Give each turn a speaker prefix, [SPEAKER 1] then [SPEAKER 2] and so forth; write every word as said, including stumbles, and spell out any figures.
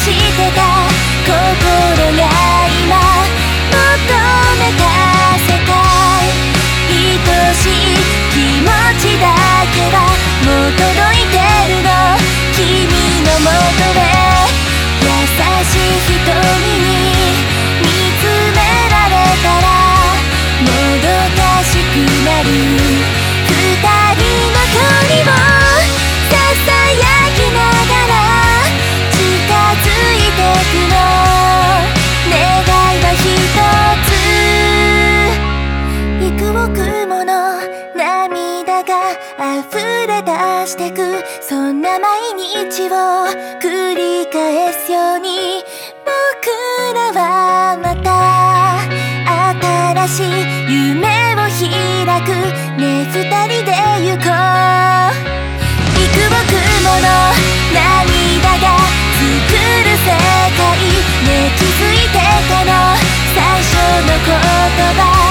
[SPEAKER 1] してた心が今求めた世界、愛しい気持ちだけはもう届いてるの、君のもとへ優しい瞳に見つめられたらもどかしくなる、二人の距離をささやきながら近づいてくの、願いは一つ、幾億もの涙が溢れ出してく、そんな毎日を繰り返すように僕らはまた新しい夢を開くね、二人で行こう、幾億もの涙が作る世界ね、気づいてたの最初の言葉